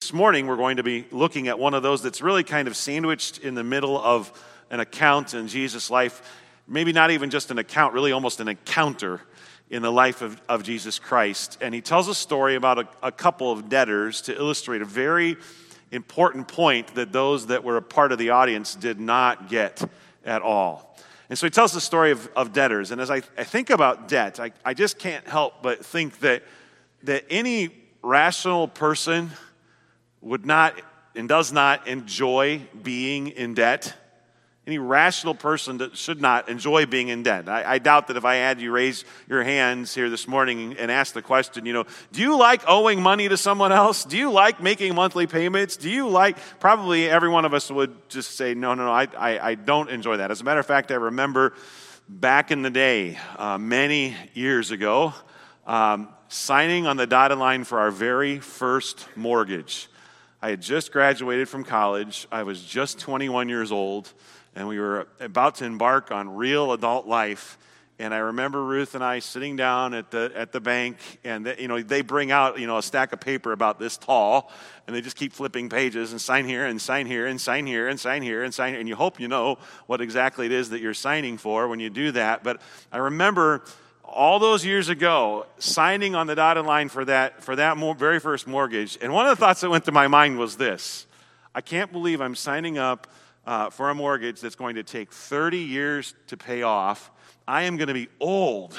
this morning we're going to be looking at one of those that's really kind of sandwiched in the middle of an account in Jesus' life. Maybe not even just an account, really almost an encounter in the life of Jesus Christ. And he tells a story about a couple of debtors to illustrate a very important point that those that were a part of the audience did not get at all. And so he tells the story of debtors. And as I think about debt, I just can't help but think that any rational person would not and does not enjoy being in debt. Any rational person that should not enjoy being in debt. I doubt that if I had you raise your hands here this morning and ask the question, do you like owing money to someone else? Do you like making monthly payments? Do you like, probably every one of us would just say, no, I don't enjoy that. As a matter of fact, I remember back in the day, many years ago, signing on the dotted line for our very first mortgage. I had just graduated from college. I was just 21 years old. And we were about to embark on real adult life. And I remember Ruth and I sitting down at the bank, and they bring out a stack of paper about this tall, and they just keep flipping pages and sign here and sign here and sign here and sign here and sign here. And you hope you know what exactly it is that you're signing for when you do that. But I remember all those years ago signing on the dotted line for that very first mortgage. And one of the thoughts that went through my mind was this: I can't believe I'm signing up for a mortgage that's going to take 30 years to pay off. I am going to be old.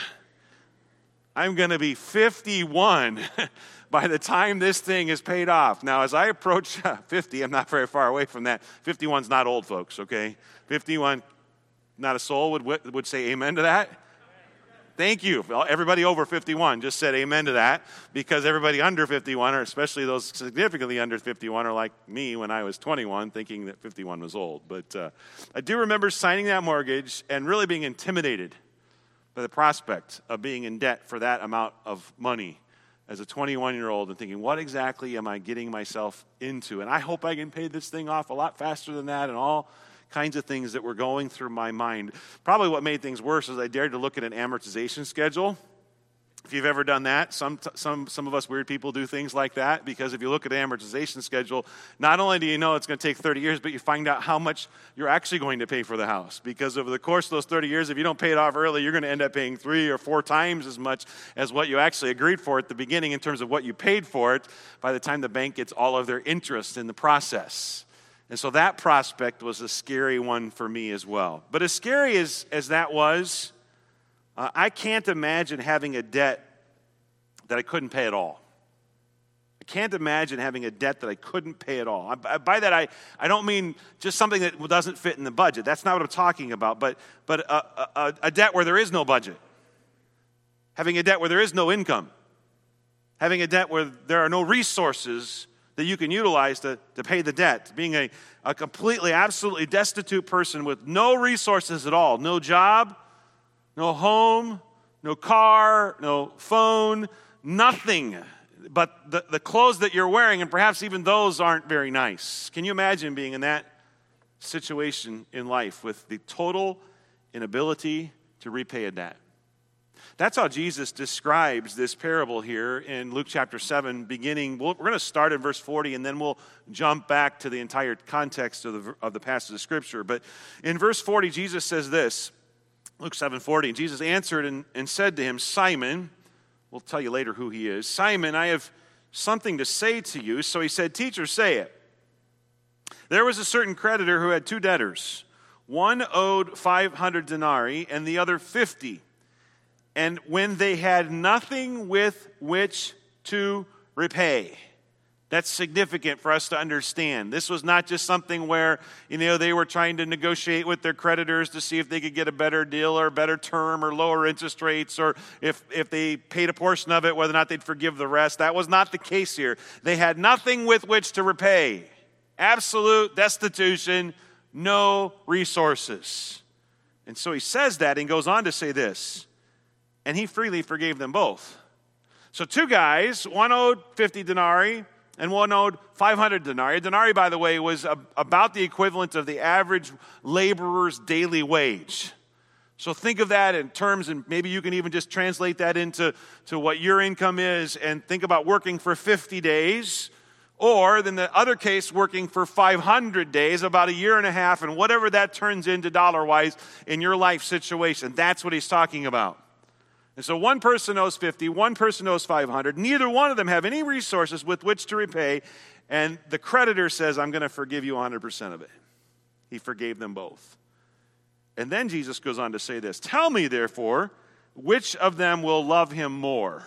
I'm going to be 51 by the time this thing is paid off. Now, as I approach 50, I'm not very far away from that. 51's not old, folks, okay? 51, not a soul would say amen to that. Thank you. Everybody over 51 just said amen to that, because everybody under 51, or especially those significantly under 51, are like me when I was 21, thinking that 51 was old. But I do remember signing that mortgage and really being intimidated by the prospect of being in debt for that amount of money as a 21-year-old, and thinking, what exactly am I getting myself into? And I hope I can pay this thing off a lot faster than that, and all kinds of things that were going through my mind. Probably what made things worse is I dared to look at an amortization schedule. If you've ever done that, some of us weird people do things like that, because if you look at an amortization schedule, not only do you know it's going to take 30 years, but you find out how much you're actually going to pay for the house. Because over the course of those 30 years, if you don't pay it off early, you're going to end up paying 3 or 4 times as much as what you actually agreed for at the beginning in terms of what you paid for it by the time the bank gets all of their interest in the process. And so that prospect was a scary one for me as well. But as scary as that was, I can't imagine having a debt that I couldn't pay at all. I can't imagine having a debt that I couldn't pay at all. By that, I don't mean just something that doesn't fit in the budget. That's not what I'm talking about. But a debt where there is no budget. Having a debt where there is no income. Having a debt where there are no resources that you can utilize to pay the debt. Being a completely, absolutely destitute person with no resources at all. No job, no home, no car, no phone, nothing but the clothes that you're wearing, and perhaps even those aren't very nice. Can you imagine being in that situation in life with the total inability to repay a debt? That's how Jesus describes this parable here in Luke chapter 7, beginning. We're going to start in verse 40, and then we'll jump back to the entire context of the passage of Scripture. But in verse 40, Jesus says this, Luke 7:40, and Jesus answered and said to him, Simon, we'll tell you later who he is, Simon, I have something to say to you. So he said, Teacher, say it. There was a certain creditor who had 2 debtors. One owed 500 denarii and the other 50. And when they had nothing with which to repay. That's significant for us to understand. This was not just something where, they were trying to negotiate with their creditors to see if they could get a better deal or a better term or lower interest rates, or if they paid a portion of it, whether or not they'd forgive the rest. That was not the case here. They had nothing with which to repay. Absolute destitution, no resources. And so he says that and goes on to say this. And he freely forgave them both. So 2 guys, one owed 50 denarii and one owed 500 denarii. A denarii, by the way, was about the equivalent of the average laborer's daily wage. So think of that in terms, and maybe you can even just translate that into what your income is, and think about working for 50 days Or, in the other case, working for 500 days, about a year and a half, and whatever that turns into dollar-wise in your life situation. That's what he's talking about. And so one person owes 50, one person owes 500. Neither one of them have any resources with which to repay. And the creditor says, I'm going to forgive you 100% of it. He forgave them both. And then Jesus goes on to say this, tell me, therefore, which of them will love him more?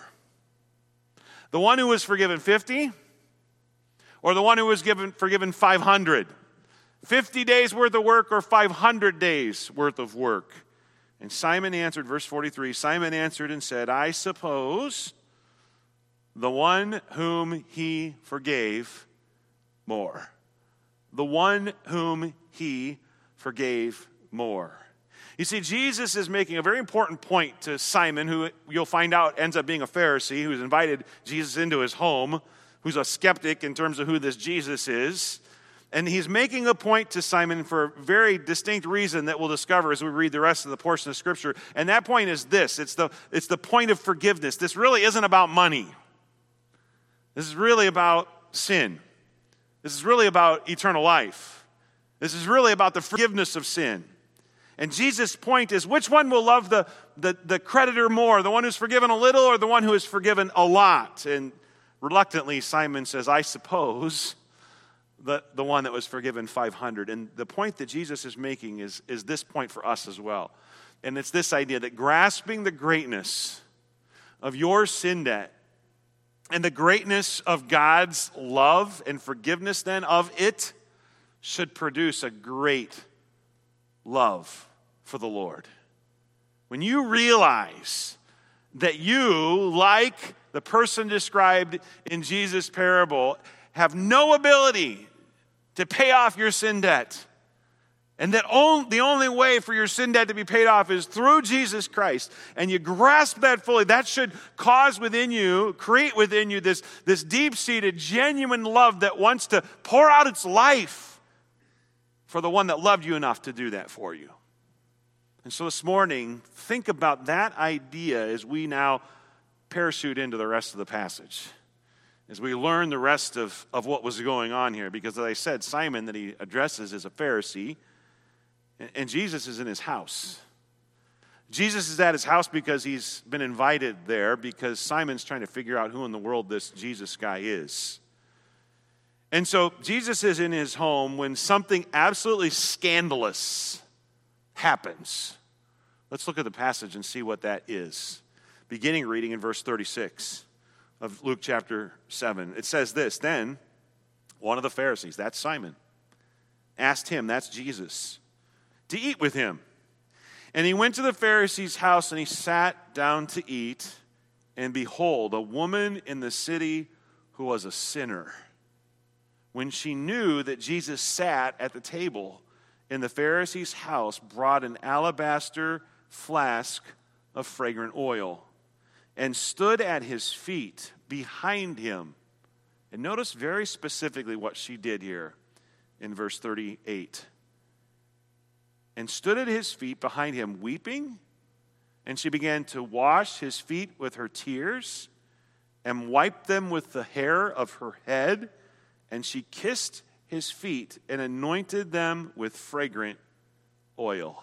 The one who was forgiven 50? Or the one who was forgiven 500? 50 days worth of work or 500 days worth of work? And Simon answered, verse 43, Simon answered and said, I suppose the one whom he forgave more. The one whom he forgave more. You see, Jesus is making a very important point to Simon, who you'll find out ends up being a Pharisee, who's invited Jesus into his home, who's a skeptic in terms of who this Jesus is. And he's making a point to Simon for a very distinct reason that we'll discover as we read the rest of the portion of Scripture. And that point is this. It's the point of forgiveness. This really isn't about money. This is really about sin. This is really about eternal life. This is really about the forgiveness of sin. And Jesus' point is, which one will love the creditor more? The one who's forgiven a little or the one who is forgiven a lot? And reluctantly, Simon says, I suppose the one that was forgiven 500. And the point that Jesus is making is this point for us as well. And it's this idea that grasping the greatness of your sin debt and the greatness of God's love and forgiveness then of it should produce a great love for the Lord. When you realize that you, like the person described in Jesus' parable, have no ability to pay off your sin debt, and that the only way for your sin debt to be paid off is through Jesus Christ, and you grasp that fully, that should cause within you, create within you this deep-seated, genuine love that wants to pour out its life for the one that loved you enough to do that for you. And so this morning, think about that idea as we now parachute into the rest of the passage, as we learn the rest of what was going on here. Because as I said, Simon that he addresses is a Pharisee, and Jesus is in his house. Jesus is at his house because he's been invited there, because Simon's trying to figure out who in the world this Jesus guy is. And so Jesus is in his home when something absolutely scandalous happens. Let's look at the passage and see what that is. Beginning reading in verse 36 of Luke chapter 7. It says this, then one of the Pharisees, that's Simon, asked him, that's Jesus, to eat with him. And he went to the Pharisee's house and he sat down to eat. And behold, a woman in the city who was a sinner, when she knew that Jesus sat at the table in the Pharisee's house, brought an alabaster flask of fragrant oil and stood at his feet behind him. And notice very specifically what she did here in verse 38. And stood at his feet behind him weeping, and she began to wash his feet with her tears and wiped them with the hair of her head, and she kissed his feet and anointed them with fragrant oil.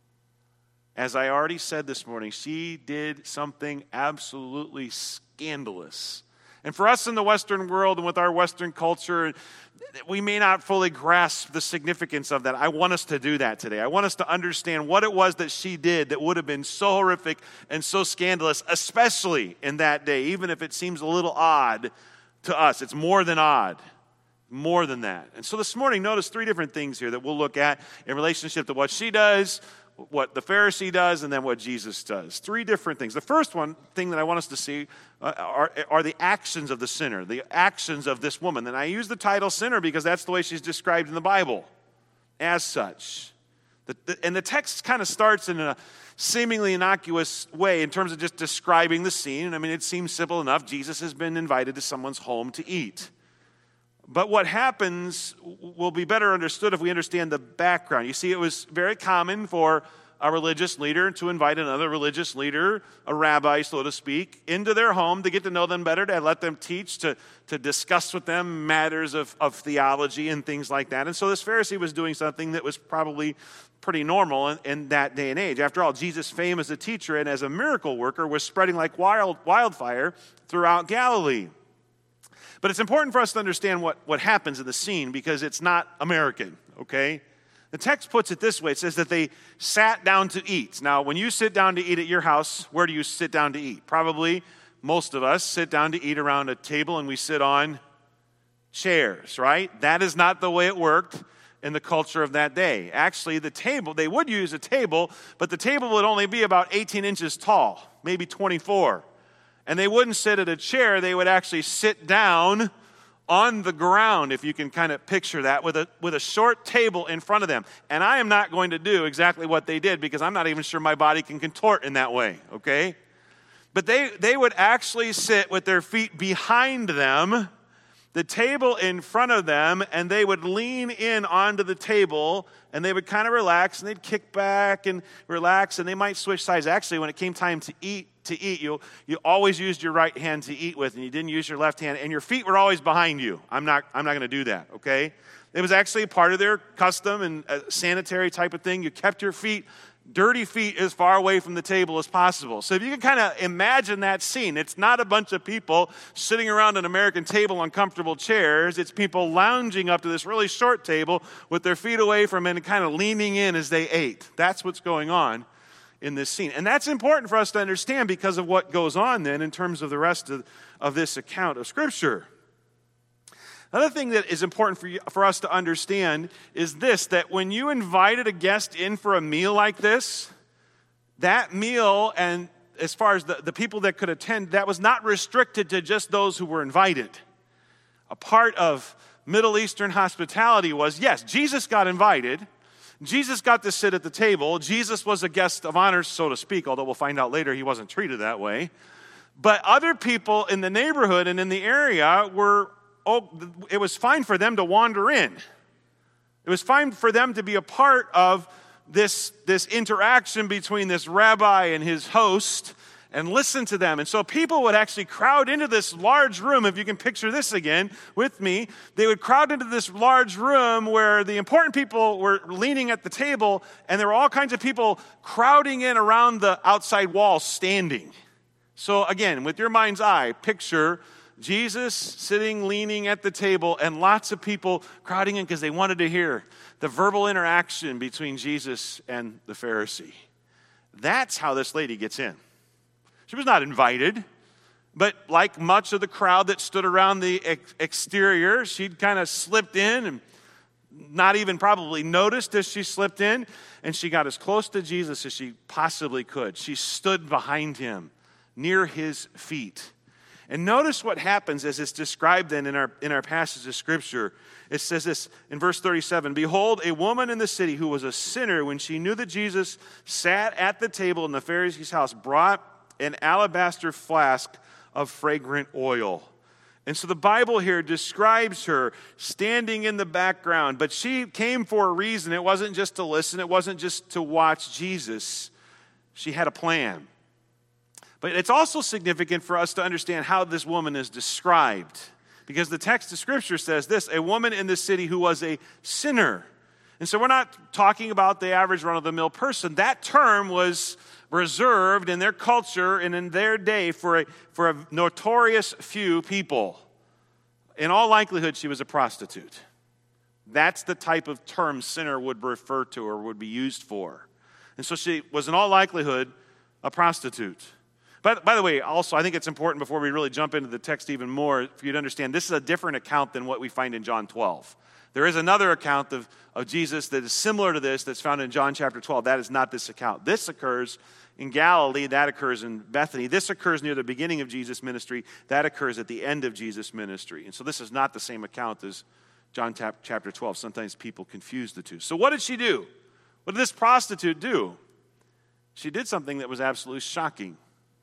As I already said this morning, she did something absolutely scandalous. And for us in the Western world and with our Western culture, we may not fully grasp the significance of that. I want us to do that today. I want us to understand what it was that she did that would have been so horrific and so scandalous, especially in that day, even if it seems a little odd to us. It's more than odd. More than that. And so this morning, notice three different things here that we'll look at in relationship to what she does, what the Pharisee does, and then what Jesus does. Three different things. The first thing that I want us to see are the actions of the sinner, the actions of this woman. And I use the title sinner because that's the way she's described in the Bible, as such. And the text kind of starts in a seemingly innocuous way in terms of just describing the scene. I mean, it seems simple enough. Jesus has been invited to someone's home to eat. But what happens will be better understood if we understand the background. You see, it was very common for a religious leader to invite another religious leader, a rabbi, so to speak, into their home to get to know them better, to let them teach, to discuss with them matters of theology and things like that. And so this Pharisee was doing something that was probably pretty normal in that day and age. After all, Jesus' fame as a teacher and as a miracle worker was spreading like wildfire throughout Galilee. But it's important for us to understand what happens in the scene because it's not American, okay? The text puts it this way. It says that they sat down to eat. Now, when you sit down to eat at your house, where do you sit down to eat? Probably most of us sit down to eat around a table and we sit on chairs, right? That is not the way it worked in the culture of that day. Actually, the table, they would use a table, but the table would only be about 18 inches tall, maybe 24. And they wouldn't sit at a chair. They would actually sit down on the ground, if you can kind of picture that, with a short table in front of them. And I am not going to do exactly what they did because I'm not even sure my body can contort in that way, okay? But they would actually sit with their feet behind them, the table in front of them, and they would lean in onto the table, and they would kind of relax, and they'd kick back and relax, and they might switch sides. Actually, when it came time to eat, you always used your right hand to eat with, and you didn't use your left hand, and your feet were always behind you. I'm not going to do that, okay? It was actually a part of their custom and a sanitary type of thing. You kept your dirty feet as far away from the table as possible. So if you can kind of imagine that scene, it's not a bunch of people sitting around an American table on comfortable chairs. It's people lounging up to this really short table with their feet away from it and kind of leaning in as they ate. That's what's going on in this scene. And that's important for us to understand because of what goes on then in terms of the rest of this account of Scripture. Another thing that is important for us to understand is this, that when you invited a guest in for a meal like this, that meal, and as far as the people that could attend, that was not restricted to just those who were invited. A part of Middle Eastern hospitality was, yes, Jesus got invited. Jesus got to sit at the table. Jesus was a guest of honor, so to speak, although we'll find out later he wasn't treated that way. But other people in the neighborhood and in the area it was fine for them to wander in. It was fine for them to be a part of this interaction between this rabbi and his host and listen to them. And so people would actually crowd into this large room. If you can picture this again with me, they would crowd into this large room where the important people were leaning at the table, and there were all kinds of people crowding in around the outside wall standing. So again, with your mind's eye, picture Jesus sitting, leaning at the table, and lots of people crowding in because they wanted to hear the verbal interaction between Jesus and the Pharisee. That's how this lady gets in. She was not invited, but like much of the crowd that stood around the exterior, she'd kind of slipped in and not even probably noticed as she slipped in, and she got as close to Jesus as she possibly could. She stood behind him, near his feet. And notice what happens as it's described then in our passage of Scripture. It says this in verse 37, "Behold, a woman in the city who was a sinner, when she knew that Jesus sat at the table in the Pharisee's house, brought an alabaster flask of fragrant oil." And so the Bible here describes her standing in the background, but she came for a reason. It wasn't just to listen. It wasn't just to watch Jesus. She had a plan. But it's also significant for us to understand how this woman is described, because the text of Scripture says this, a woman in the city who was a sinner. And so we're not talking about the average run-of-the-mill person. That term was reserved in their culture and in their day for a notorious few people. In all likelihood, she was a prostitute. That's the type of term sinner would refer to or would be used for. And so she was in all likelihood a prostitute. But by the way, also, I think it's important before we really jump into the text even more for you to understand this is a different account than what we find in John 12. There is another account of Jesus that is similar to this that's found in John chapter 12. That is not this account. This occurs in Galilee. That occurs in Bethany. This occurs near the beginning of Jesus' ministry. That occurs at the end of Jesus' ministry. And so this is not the same account as John chapter 12. Sometimes people confuse the two. So what did she do? What did this prostitute do? She did something that was absolutely shocking.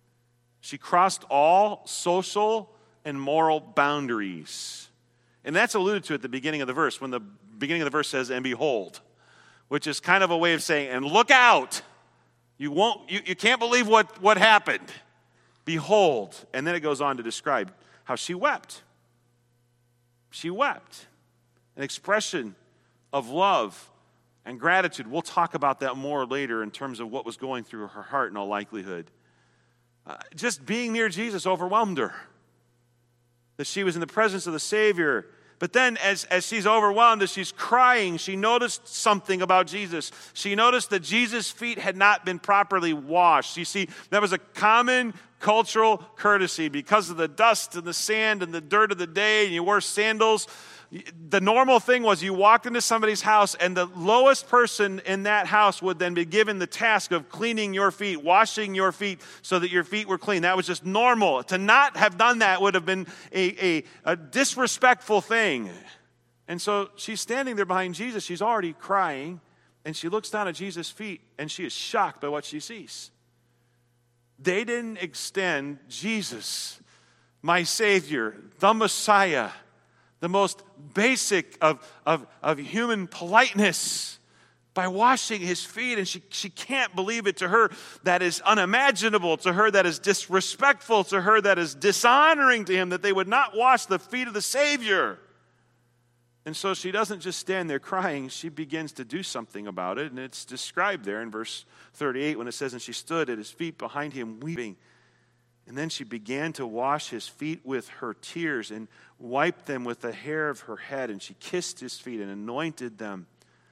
She crossed all social and moral boundaries. And that's alluded to at the beginning of the verse, when the beginning of the verse says, "and behold," which is kind of a way of saying, and look out. You can't believe what happened. Behold. And then it goes on to describe how she wept. She wept. An expression of love and gratitude. We'll talk about that more later in terms of what was going through her heart in all likelihood. Just being near Jesus overwhelmed her. That she was in the presence of the Savior. But then as she's overwhelmed, as she's crying, she noticed something about Jesus. She noticed that Jesus' feet had not been properly washed. You see, that was a common cultural courtesy because of the dust and the sand and the dirt of the day, and you wore sandals. The normal thing was you walked into somebody's house, and the lowest person in that house would then be given the task of cleaning your feet, washing your feet so that your feet were clean. That was just normal. To not have done that would have been a disrespectful thing. And so she's standing there behind Jesus. She's already crying, and she looks down at Jesus' feet, and she is shocked by what she sees. They didn't extend Jesus, my Savior, the Messiah, the most basic of human politeness, by washing his feet. And she can't believe it. To her, that is unimaginable. To her, that is disrespectful. To her, that is dishonoring to him, that they would not wash the feet of the Savior. And so she doesn't just stand there crying. She begins to do something about it. And it's described there in verse 38 when it says, and she stood at his feet behind him weeping. And then she began to wash his feet with her tears and wiped them with the hair of her head. And she kissed his feet and anointed them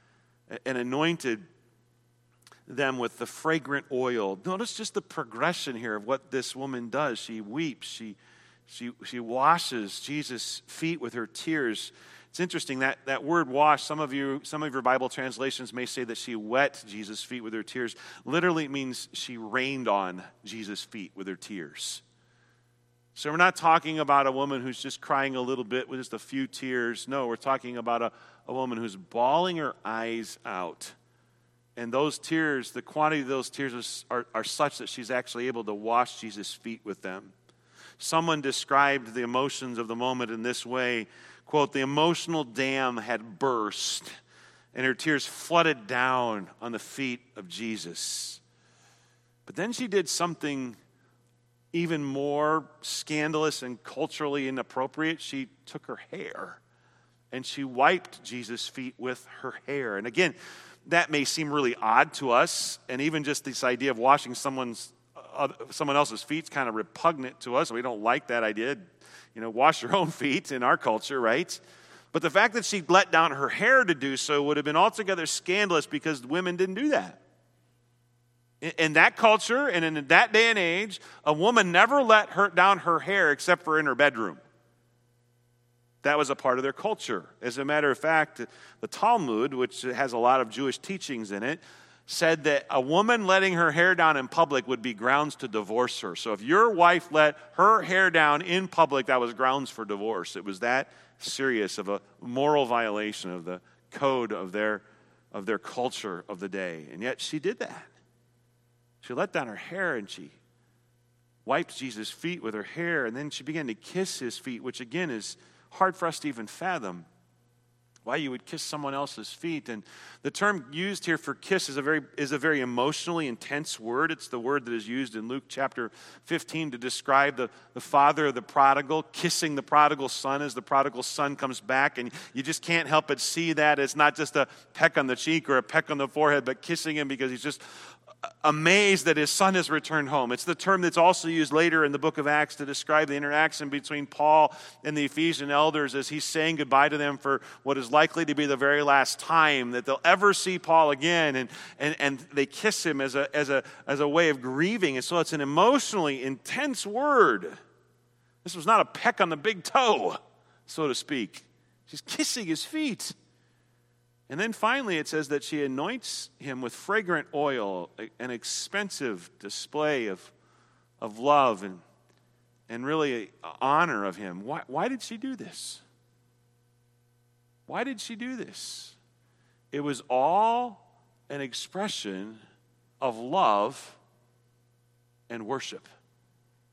with the fragrant oil. Notice just the progression here of what this woman does. She weeps. She washes Jesus' feet with her tears. It's interesting that word wash, some of your Bible translations may say that she wet Jesus' feet with her tears. Literally it means she rained on Jesus' feet with her tears. So we're not talking about a woman who's just crying a little bit with just a few tears. No, we're talking about a woman who's bawling her eyes out. And those tears, the quantity of those tears are such that she's actually able to wash Jesus' feet with them. Someone described the emotions of the moment in this way. Quote, the emotional dam had burst, and her tears flooded down on the feet of Jesus. But then she did something even more scandalous and culturally inappropriate. She took her hair, and she wiped Jesus' feet with her hair. And again, that may seem really odd to us, and even just this idea of washing someone else's feet is kind of repugnant to us. We don't like that idea. Wash your own feet in our culture, right? But the fact that she let down her hair to do so would have been altogether scandalous because women didn't do that. In that culture and in that day and age, a woman never let down her hair except for in her bedroom. That was a part of their culture. As a matter of fact, the Talmud, which has a lot of Jewish teachings in it, said that a woman letting her hair down in public would be grounds to divorce her. So if your wife let her hair down in public, that was grounds for divorce. It was that serious of a moral violation of the code of their culture of the day. And yet she did that. She let down her hair and she wiped Jesus' feet with her hair, and then she began to kiss his feet, which again is hard for us to even fathom. Why you would kiss someone else's feet. And the term used here for kiss is a very emotionally intense word. It's the word that is used in Luke chapter 15 to describe the father of the prodigal kissing the prodigal son as the prodigal son comes back. And you just can't help but see that. It's not just a peck on the cheek or a peck on the forehead, but kissing him because he's just amazed that his son has returned home. It's the term that's also used later in the book of Acts to describe the interaction between Paul and the Ephesian elders as he's saying goodbye to them for what is likely to be the very last time that they'll ever see Paul again, and they kiss him as a way of grieving. And so it's an emotionally intense word. This was not a peck on the big toe, so to speak. She's kissing his feet. And then finally it says that she anoints him with fragrant oil, an expensive display of love and really honor of him. Why did she do this? Why did she do this? It was all an expression of love and worship.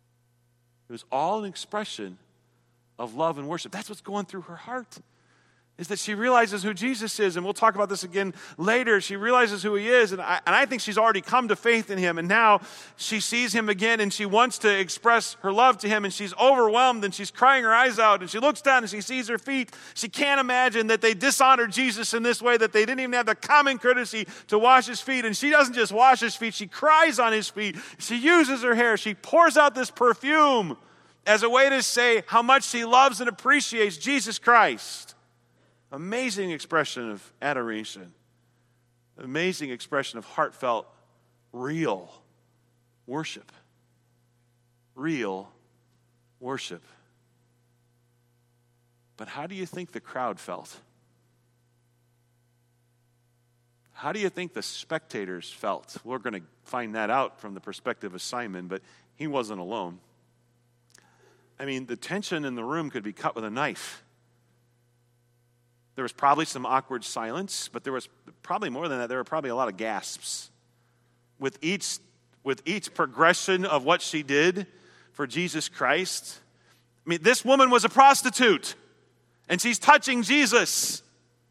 It was all an expression of love and worship. That's what's going through her heart. is that she realizes who Jesus is, and we'll talk about this again later. She realizes who he is, and I think she's already come to faith in him, and now she sees him again, and she wants to express her love to him, and she's overwhelmed, and she's crying her eyes out, and she looks down, and she sees her feet. She can't imagine that they dishonored Jesus in this way, that they didn't even have the common courtesy to wash his feet, and she doesn't just wash his feet, she cries on his feet. She uses her hair. She pours out this perfume as a way to say how much she loves and appreciates Jesus Christ. Amazing expression of adoration. Amazing expression of heartfelt, real worship. Real worship. But how do you think the crowd felt? How do you think the spectators felt? We're going to find that out from the perspective of Simon, but he wasn't alone. I mean, the tension in the room could be cut with a knife. There was probably some awkward silence, but there was probably more than that. There were probably a lot of gasps. With each progression of what she did for Jesus Christ. I mean, this woman was a prostitute, and she's touching Jesus.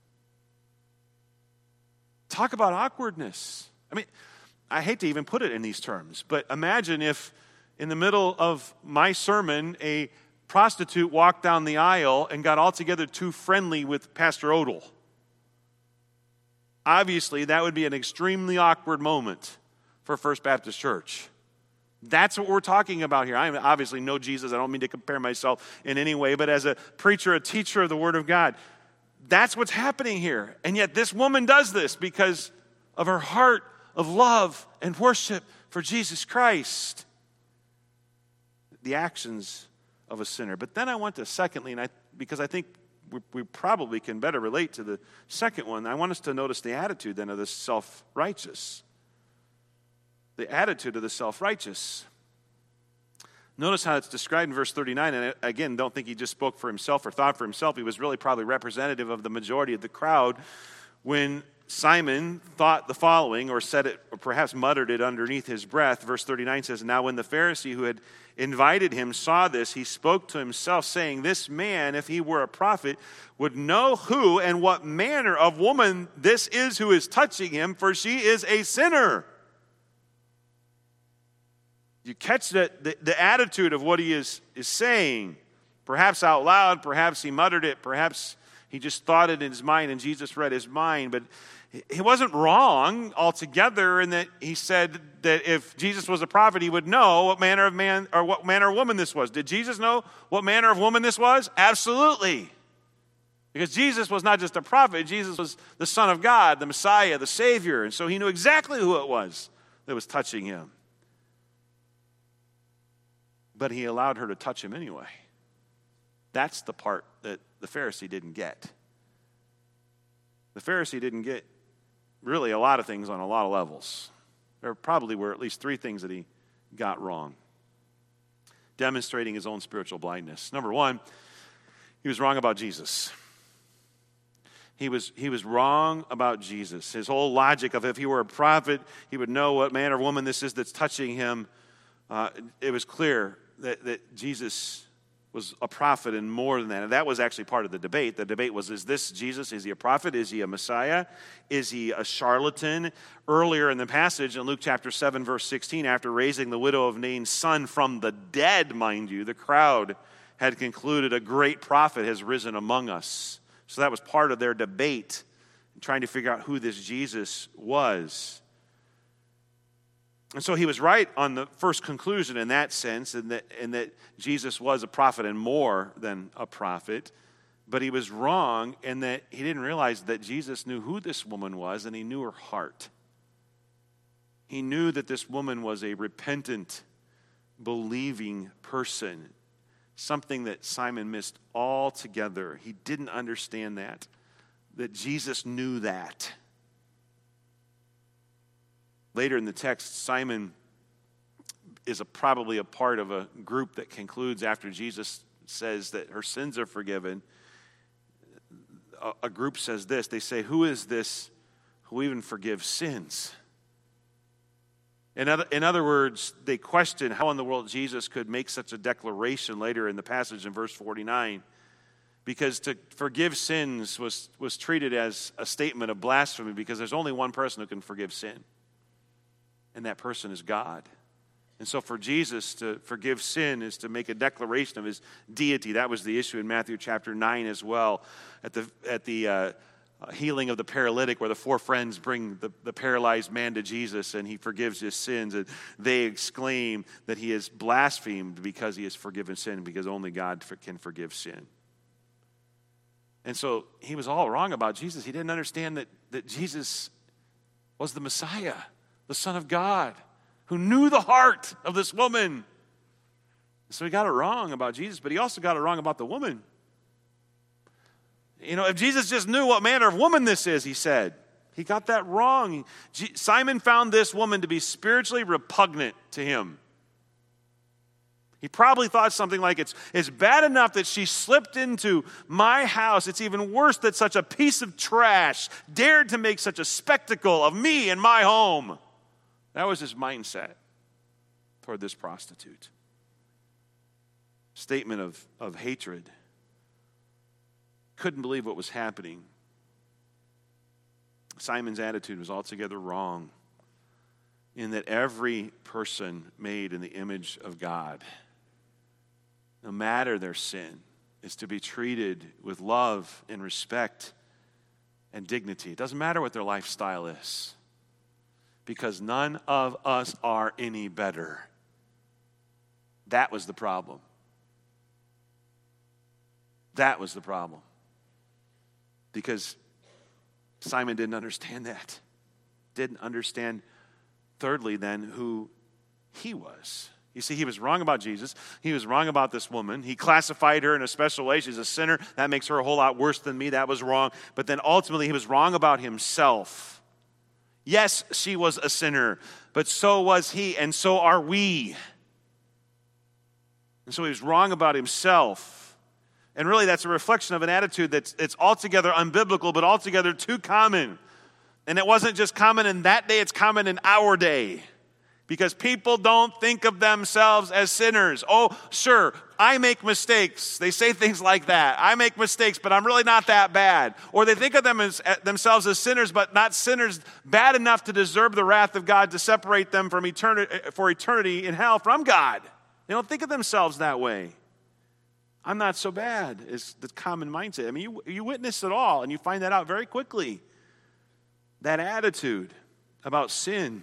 Talk about awkwardness. I mean, I hate to even put it in these terms, but imagine if in the middle of my sermon, a prostitute walked down the aisle and got altogether too friendly with Pastor Odell. Obviously, that would be an extremely awkward moment for First Baptist Church. That's what we're talking about here. I obviously know Jesus. I don't mean to compare myself in any way, but as a preacher, a teacher of the Word of God, that's what's happening here. And yet this woman does this because of her heart of love and worship for Jesus Christ. The actions of a sinner. But then I want to secondly, because I think we probably can better relate to the second one, I want us to notice the attitude then of the self-righteous. The attitude of the self-righteous. Notice how it's described in verse 39, and again, don't think he just spoke for himself or thought for himself. He was really probably representative of the majority of the crowd when Simon thought the following, or said it, or perhaps muttered it underneath his breath. Verse 39 says, "Now when the Pharisee who had invited him saw this, he spoke to himself, saying, 'This man, if he were a prophet, would know who and what manner of woman this is who is touching him, for she is a sinner.'" You catch the attitude of what he is saying. Perhaps out loud, perhaps he muttered it, perhaps he just thought it in his mind and Jesus read his mind, but he wasn't wrong altogether in that he said that if Jesus was a prophet, he would know what manner of man or what manner of woman this was. Did Jesus know what manner of woman this was? Absolutely. Because Jesus was not just a prophet, Jesus was the Son of God, the Messiah, the Savior, and so he knew exactly who it was that was touching him. But he allowed her to touch him anyway. That's the part that the Pharisee didn't get. The Pharisee didn't get really a lot of things on a lot of levels. There probably were at least three things that he got wrong, demonstrating his own spiritual blindness. Number one, he was wrong about Jesus. He was wrong about Jesus. His whole logic of if he were a prophet, he would know what manner of woman this is that's touching him. It was clear that Jesus was a prophet and more than that. And that was actually part of the debate. The debate was, is this Jesus? Is he a prophet? Is he a Messiah? Is he a charlatan? Earlier in the passage in Luke chapter 7, verse 16, after raising the widow of Nain's son from the dead, mind you, the crowd had concluded a great prophet has risen among us. So that was part of their debate, trying to figure out who this Jesus was. And so he was right on the first conclusion in that sense, in that Jesus was a prophet and more than a prophet. But he was wrong in that he didn't realize that Jesus knew who this woman was, and he knew her heart. He knew that this woman was a repentant, believing person, something that Simon missed altogether. He didn't understand that Jesus knew that. Later in the text, Simon is probably a part of a group that concludes after Jesus says that her sins are forgiven. A group says this. They say, "Who is this who even forgives sins?" In other words, they question how in the world Jesus could make such a declaration later in the passage in verse 49. because to forgive sins was treated as a statement of blasphemy, because there's only one person who can forgive sin, and that person is God. And so for Jesus to forgive sin is to make a declaration of his deity. That was the issue in Matthew chapter 9 as well, at the healing of the paralytic, where the four friends bring the paralyzed man to Jesus and he forgives his sins, and they exclaim that he has blasphemed because he has forgiven sin, because only God can forgive sin. And so he was all wrong about Jesus. He didn't understand that Jesus was the Messiah, the Son of God, who knew the heart of this woman. So he got it wrong about Jesus, but he also got it wrong about the woman. You know, if Jesus just knew what manner of woman this is, he said, he got that wrong. Simon found this woman to be spiritually repugnant to him. He probably thought something like, it's bad enough that she slipped into my house. It's even worse that such a piece of trash dared to make such a spectacle of me and my home. That was his mindset toward this prostitute. Statement of hatred. Couldn't believe what was happening. Simon's attitude was altogether wrong, in that every person made in the image of God, no matter their sin, is to be treated with love and respect and dignity. It doesn't matter what their lifestyle is, because none of us are any better. That was the problem. That was the problem. Because Simon didn't understand that. Didn't understand, thirdly, then, who he was. You see, he was wrong about Jesus. He was wrong about this woman. He classified her in a special way. She's a sinner. That makes her a whole lot worse than me. That was wrong. But then ultimately, he was wrong about himself. Yes, she was a sinner, but so was he, and so are we. And so he was wrong about himself. And really, that's a reflection of an attitude it's altogether unbiblical, but altogether too common. And it wasn't just common in that day, it's common in our day. Because people don't think of themselves as sinners. Oh, sure, I make mistakes. They say things like that. I make mistakes, but I'm really not that bad. Or they think of themselves as sinners, but not sinners bad enough to deserve the wrath of God to separate them from for eternity in hell from God. They don't think of themselves that way. I'm not so bad is the common mindset. I mean, you witness it all, and you find that out very quickly. That attitude about sin.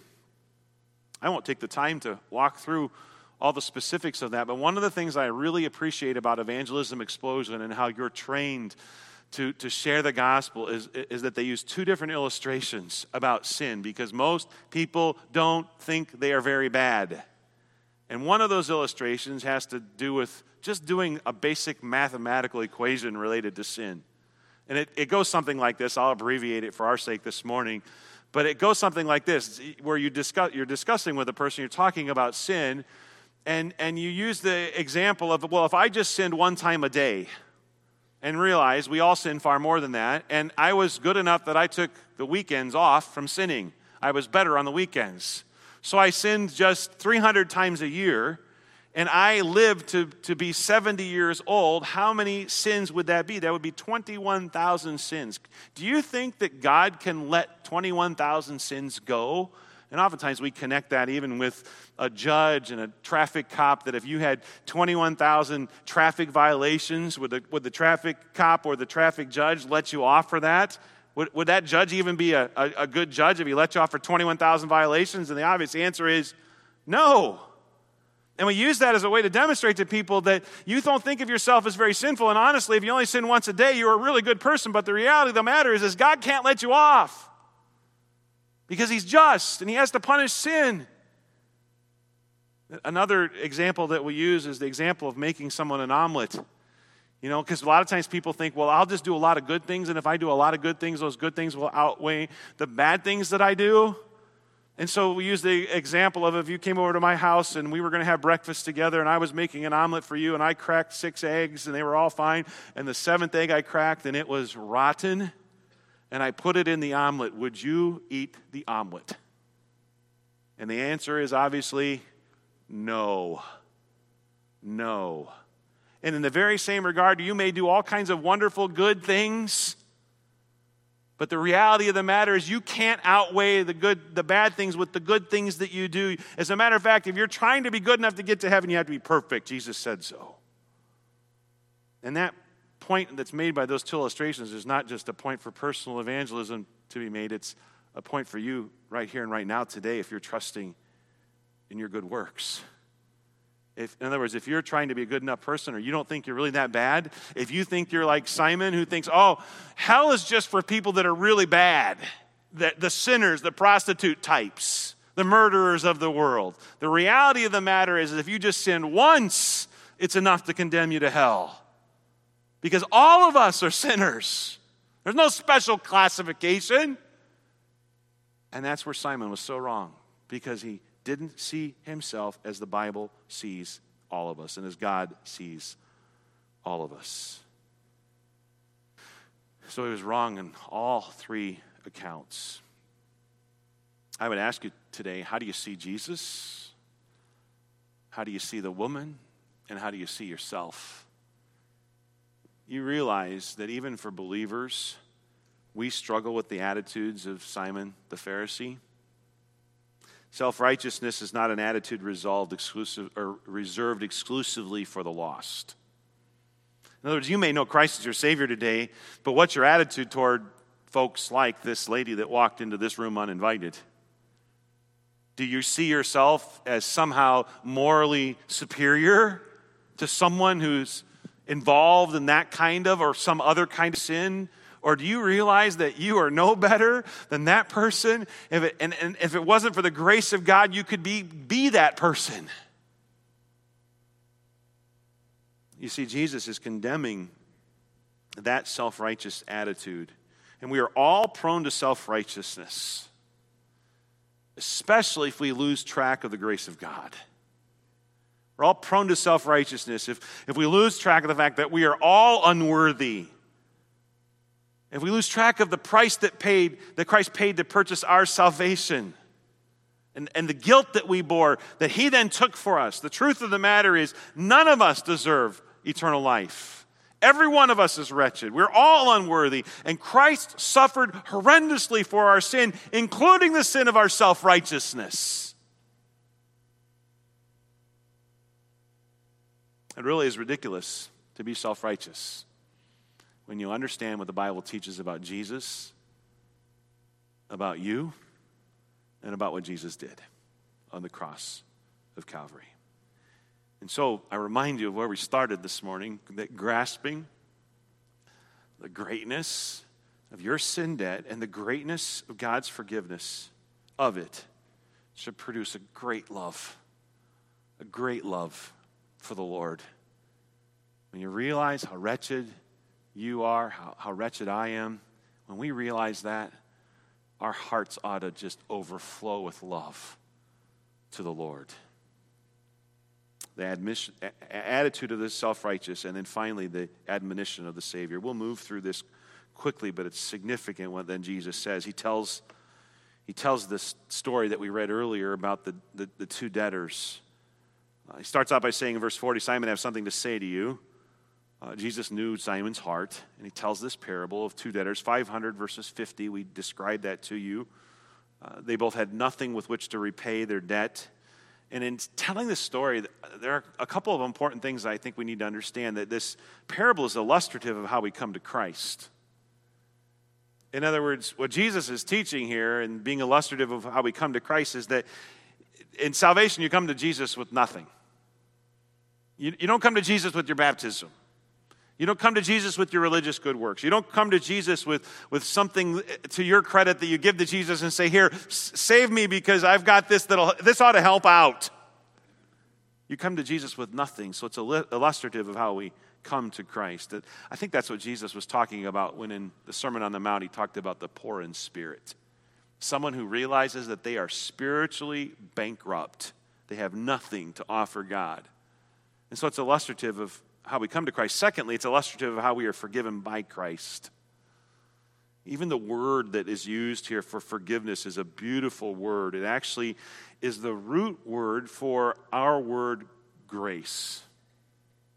I won't take the time to walk through all the specifics of that, but one of the things I really appreciate about Evangelism Explosion and how you're trained to share the gospel is that they use two different illustrations about sin, because most people don't think they are very bad. And one of those illustrations has to do with just doing a basic mathematical equation related to sin. And it goes something like this. I'll abbreviate it for our sake this morning. But it goes something like this, where you're discussing with a person, you're talking about sin, and you use the example of, well, if I just sinned one time a day, and realize we all sin far more than that, and I was good enough that I took the weekends off from sinning. I was better on the weekends. So I sinned just 300 times a year, and I lived to be 70 years old. How many sins would that be? That would be 21,000 sins. Do you think that God can let 21,000 sins go? And oftentimes we connect that even with a judge and a traffic cop, that if you had 21,000 traffic violations, would the traffic cop or the traffic judge let you off for that? Would that judge even be a good judge if he let you off for 21,000 violations? And the obvious answer is no. And we use that as a way to demonstrate to people that you don't think of yourself as very sinful. And honestly, if you only sin once a day, you're a really good person. But the reality of the matter is God can't let you off, because he's just and he has to punish sin. Another example that we use is the example of making someone an omelet. You know, because a lot of times people think, well, I'll just do a lot of good things, and if I do a lot of good things, those good things will outweigh the bad things that I do. And so we use the example of, if you came over to my house and we were going to have breakfast together, and I was making an omelet for you, and I cracked 6 eggs and they were all fine, and the 7th egg I cracked and it was rotten, and I put it in the omelet, would you eat the omelet? And the answer is obviously no. No. And in the very same regard, you may do all kinds of wonderful, good things. But the reality of the matter is you can't outweigh the bad things with the good things that you do. As a matter of fact, if you're trying to be good enough to get to heaven, you have to be perfect. Jesus said so. And that point that's made by those two illustrations is not just a point for personal evangelism to be made. It's a point for you right here and right now today if you're trusting in your good works. In other words, if you're trying to be a good enough person or you don't think you're really that bad, if you think you're like Simon who thinks, oh, hell is just for people that are really bad, the sinners, the prostitute types, the murderers of the world. The reality of the matter is if you just sin once, it's enough to condemn you to hell. Because all of us are sinners. There's no special classification. And that's where Simon was so wrong, because he didn't see himself as the Bible sees all of us and as God sees all of us. So he was wrong in all three accounts. I would ask you today, how do you see Jesus? How do you see the woman? And how do you see yourself? You realize that even for believers, we struggle with the attitudes of Simon the Pharisee. Self-righteousness is not an attitude reserved exclusively for the lost. In other words, you may know Christ as your Savior today, but what's your attitude toward folks like this lady that walked into this room uninvited? Do you see yourself as somehow morally superior to someone who's involved in that kind of or some other kind of sin? Or do you realize that you are no better than that person? And if it wasn't for the grace of God, you could be that person. You see, Jesus is condemning that self-righteous attitude. And we are all prone to self-righteousness, especially if we lose track of the grace of God. We're all prone to self-righteousness if we lose track of the fact that we are all unworthy. If we lose track of the price that Christ paid to purchase our salvation and the guilt that we bore, that he then took for us. The truth of the matter is none of us deserve eternal life. Every one of us is wretched. We're all unworthy. And Christ suffered horrendously for our sin, including the sin of our self-righteousness. It really is ridiculous to be self-righteous when you understand what the Bible teaches about Jesus, about you, and about what Jesus did on the cross of Calvary. And so I remind you of where we started this morning, that grasping the greatness of your sin debt and the greatness of God's forgiveness of it should produce a great love for the Lord. When you realize how wretched you are, how wretched I am, when we realize that, our hearts ought to just overflow with love to the Lord. The attitude of the self-righteous, and then finally the admonition of the Savior. We'll move through this quickly, but it's significant what then Jesus says. He tells this story that we read earlier about the two debtors. He starts out by saying in verse 40, Simon, I have something to say to you. Jesus knew Simon's heart, and he tells this parable of two debtors, 500 versus 50. We described that to you. They both had nothing with which to repay their debt. And in telling this story, there are a couple of important things I think we need to understand, that this parable is illustrative of how we come to Christ. In other words, what Jesus is teaching here and being illustrative of how we come to Christ is that in salvation you come to Jesus with nothing. You don't come to Jesus with your baptism. You don't come to Jesus with your religious good works. You don't come to Jesus with something to your credit that you give to Jesus and say, here, save me because I've got this ought to help out. You come to Jesus with nothing, so it's illustrative of how we come to Christ. I think that's what Jesus was talking about when in the Sermon on the Mount he talked about the poor in spirit. Someone who realizes that they are spiritually bankrupt. They have nothing to offer God. And so it's illustrative of how we come to Christ. Secondly, it's illustrative of how we are forgiven by Christ. Even the word that is used here for forgiveness is a beautiful word. It actually is the root word for our word grace.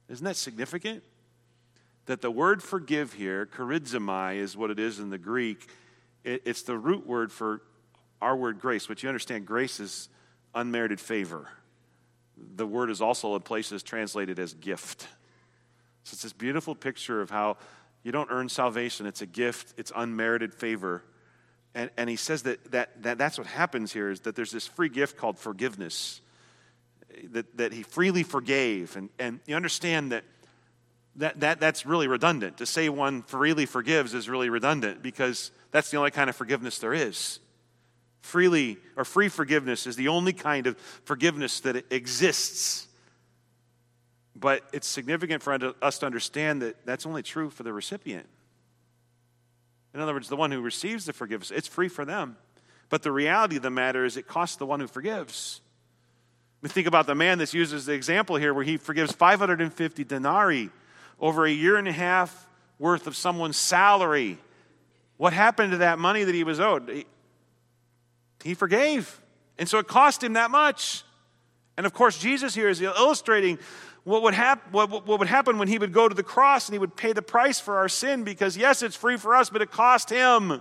Isn't that significant? That the word forgive here, charizomai, is what it is in the Greek. It's the root word for our word grace, but you understand grace is unmerited favor. The word is also in places translated as gift. So it's this beautiful picture of how you don't earn salvation. It's a gift. It's unmerited favor. And he says that's what happens here, is that there's this free gift called forgiveness, that he freely forgave. And you understand that's really redundant. To say one freely forgives is really redundant, because that's the only kind of forgiveness there is. Free forgiveness is the only kind of forgiveness that exists. But it's significant for us to understand that that's only true for the recipient. In other words, the one who receives the forgiveness, it's free for them. But the reality of the matter is it costs the one who forgives. We think about the man that's used as the example here, where he forgives 550 denarii, over a year and a half worth of someone's salary. What happened to that money that he was owed? He forgave. And so it cost him that much. And of course, Jesus here is illustrating what would happen when he would go to the cross and he would pay the price for our sin, because yes, it's free for us, but it cost him.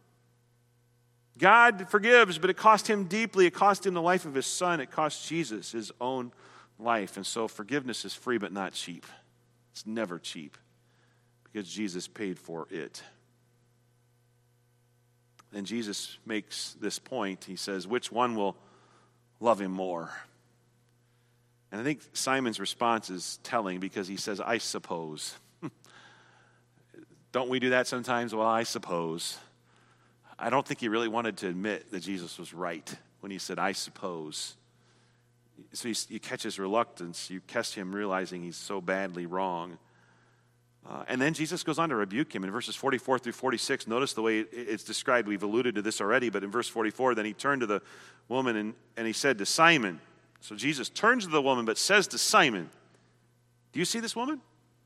God forgives, but it cost him deeply. It cost him the life of his son. It cost Jesus his own life. And so forgiveness is free, but not cheap. It's never cheap, because Jesus paid for it. And Jesus makes this point. He says, which one will love him more? And I think Simon's response is telling, because he says, I suppose. Don't we do that sometimes? Well, I suppose. I don't think he really wanted to admit that Jesus was right when he said, I suppose. So you catch his reluctance. You catch him realizing he's so badly wrong. And then Jesus goes on to rebuke him in verses 44 through 46. Notice the way it's described. We've alluded to this already, but in verse 44, then he turned to the woman and he said to Simon. So Jesus turns to the woman but says to Simon, do you see this woman?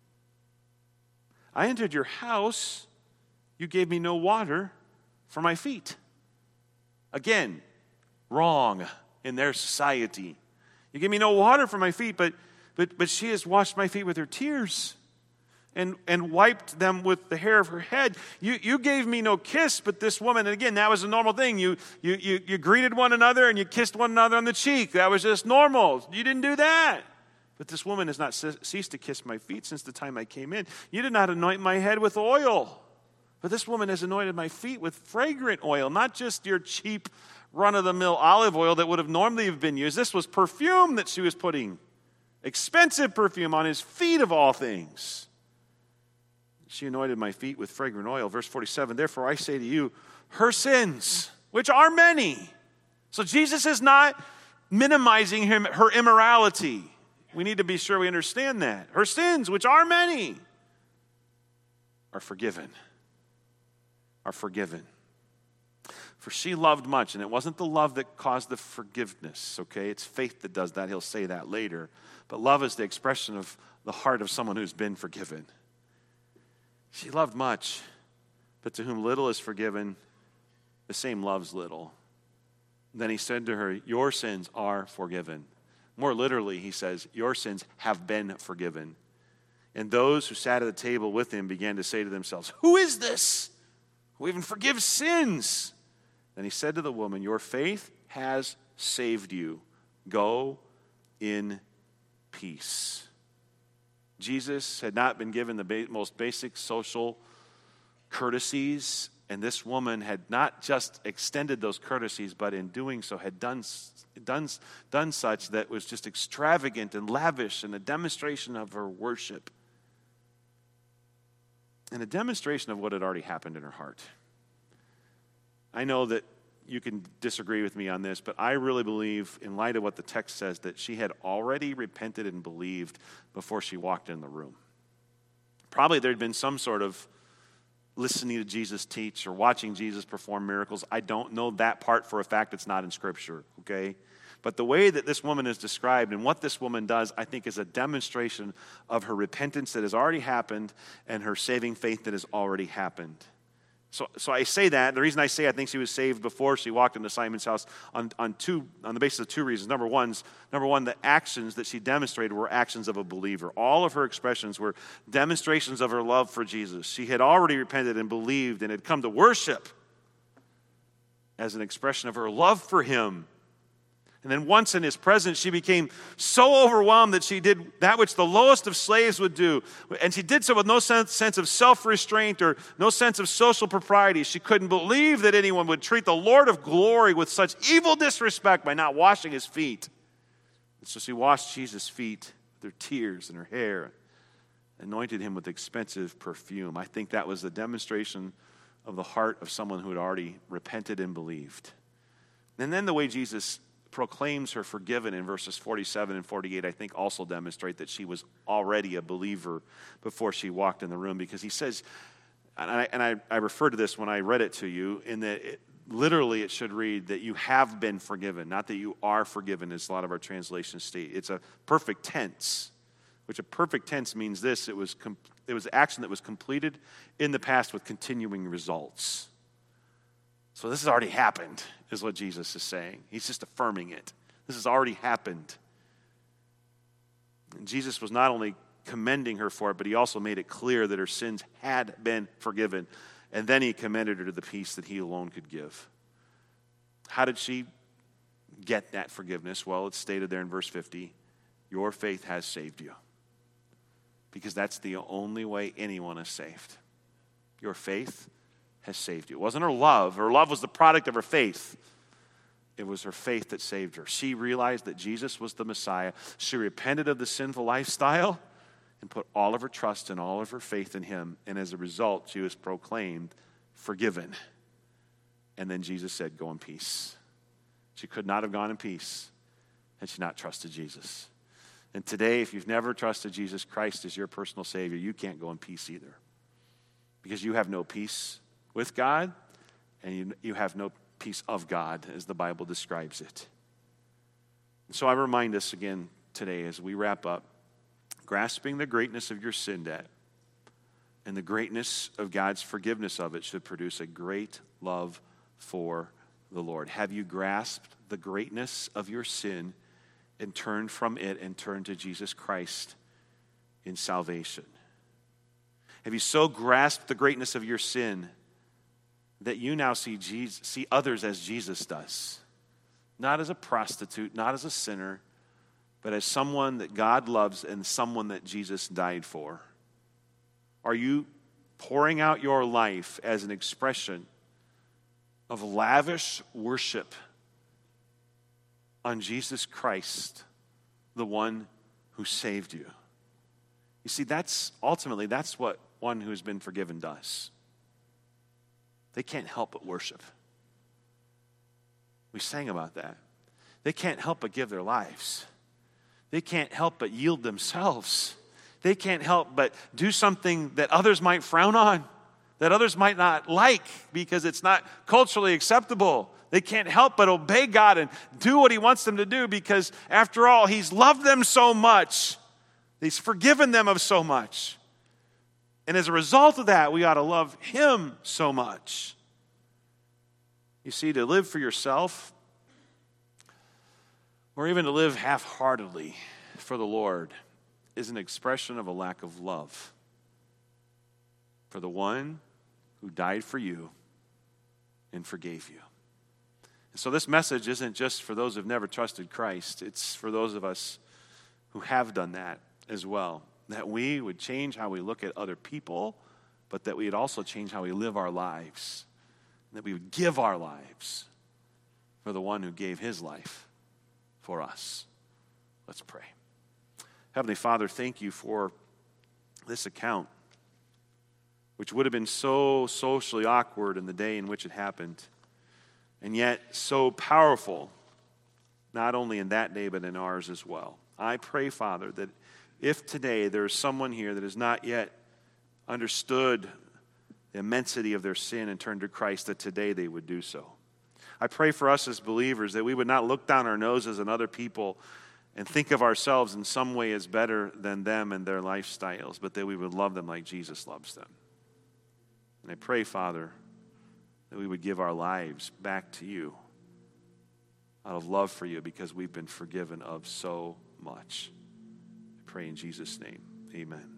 I entered your house. You gave me no water for my feet. Again, wrong in their society. You gave me no water for my feet, but she has washed my feet with her tears and wiped them with the hair of her head. You gave me no kiss, but this woman, and again, that was a normal thing. You greeted one another and you kissed one another on the cheek. That was just normal. You didn't do that. But this woman has not ceased to kiss my feet since the time I came in. You did not anoint my head with oil, but this woman has anointed my feet with fragrant oil, not just your cheap run-of-the-mill olive oil that would have normally been used. This was perfume that she was putting, expensive perfume on his feet of all things. She anointed my feet with fragrant oil. Verse 47, therefore I say to you, her sins, which are many. So Jesus is not minimizing her immorality. We need to be sure we understand that. Her sins, which are many, are forgiven. Are forgiven. For she loved much, and it wasn't the love that caused the forgiveness, okay? It's faith that does that. He'll say that later. But love is the expression of the heart of someone who's been forgiven. She loved much, but to whom little is forgiven, the same loves little. Then he said to her, your sins are forgiven. More literally, he says, your sins have been forgiven. And those who sat at the table with him began to say to themselves, who is this who even forgives sins? Then he said to the woman, your faith has saved you. Go in peace. Jesus had not been given the most basic social courtesies, and this woman had not just extended those courtesies, but in doing so had done such that was just extravagant and lavish, and a demonstration of her worship, and a demonstration of what had already happened in her heart. I know that you can disagree with me on this, but I really believe, in light of what the text says, that she had already repented and believed before she walked in the room. Probably there had been some sort of listening to Jesus teach or watching Jesus perform miracles. I don't know that part for a fact. It's not in Scripture, okay? But the way that this woman is described and what this woman does, I think, is a demonstration of her repentance that has already happened and her saving faith that has already happened. So I say that. The reason I say I think she was saved before she walked into Simon's house on the basis of two reasons. Number one, the actions that she demonstrated were actions of a believer. All of her expressions were demonstrations of her love for Jesus. She had already repented and believed and had come to worship as an expression of her love for him. And then once in his presence, she became so overwhelmed that she did that which the lowest of slaves would do. And she did so with no sense of self-restraint or no sense of social propriety. She couldn't believe that anyone would treat the Lord of glory with such evil disrespect by not washing his feet. And so she washed Jesus' feet with her tears and her hair, anointed him with expensive perfume. I think that was a demonstration of the heart of someone who had already repented and believed. And then the way Jesus proclaims her forgiven in verses 47 and 48, I think also demonstrate that she was already a believer before she walked in the room, because he says, and I refer to this when I read it to you, in that literally it should read that you have been forgiven, not that you are forgiven, as a lot of our translations state. It's a perfect tense, which a perfect tense means this: it was action that was completed in the past with continuing results. So this has already happened, is what Jesus is saying. He's just affirming it. This has already happened. And Jesus was not only commending her for it, but he also made it clear that her sins had been forgiven. And then he commended her to the peace that he alone could give. How did she get that forgiveness? Well, it's stated there in verse 50, your faith has saved you. Because that's the only way anyone is saved. Your faith has saved you. It wasn't her love. Her love was the product of her faith. It was her faith that saved her. She realized that Jesus was the Messiah. She repented of the sinful lifestyle and put all of her trust and all of her faith in him. And as a result, she was proclaimed forgiven. And then Jesus said, go in peace. She could not have gone in peace had she not trusted Jesus. And today, if you've never trusted Jesus Christ as your personal Savior, you can't go in peace either. Because you have no peace with God, and you have no peace of God, as the Bible describes it. And so I remind us again today as we wrap up, grasping the greatness of your sin debt and the greatness of God's forgiveness of it should produce a great love for the Lord. Have you grasped the greatness of your sin and turned from it and turned to Jesus Christ in salvation? Have you so grasped the greatness of your sin that you now see others as Jesus does? Not as a prostitute, not as a sinner, but as someone that God loves and someone that Jesus died for. Are you pouring out your life as an expression of lavish worship on Jesus Christ, the one who saved you? You see, that's what one who has been forgiven does. They can't help but worship. We sang about that. They can't help but give their lives. They can't help but yield themselves. They can't help but do something that others might frown on, that others might not like because it's not culturally acceptable. They can't help but obey God and do what he wants them to do because, after all, he's loved them so much. He's forgiven them of so much. And as a result of that, we ought to love him so much. You see, to live for yourself, or even to live half-heartedly for the Lord, is an expression of a lack of love for the one who died for you and forgave you. And so this message isn't just for those who have never trusted Christ. It's for those of us who have done that as well. That we would change how we look at other people, but that we would also change how we live our lives. That we would give our lives for the one who gave his life for us. Let's pray. Heavenly Father, thank you for this account, which would have been so socially awkward in the day in which it happened, and yet so powerful, not only in that day, but in ours as well. I pray, Father, that if today there is someone here that has not yet understood the immensity of their sin and turned to Christ, that today they would do so. I pray for us as believers that we would not look down our noses on other people and think of ourselves in some way as better than them and their lifestyles, but that we would love them like Jesus loves them. And I pray, Father, that we would give our lives back to you out of love for you because we've been forgiven of so much. I pray in Jesus' name, amen.